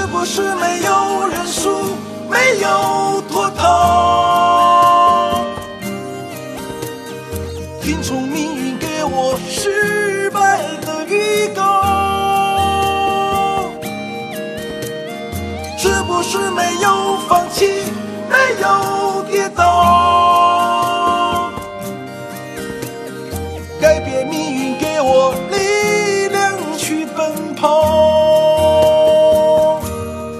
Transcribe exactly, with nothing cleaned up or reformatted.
不是没有认输，没有脱逃？听从命运给我失败的预告，是不是没有放弃，没有跌倒？改变命运给我力量去奔跑。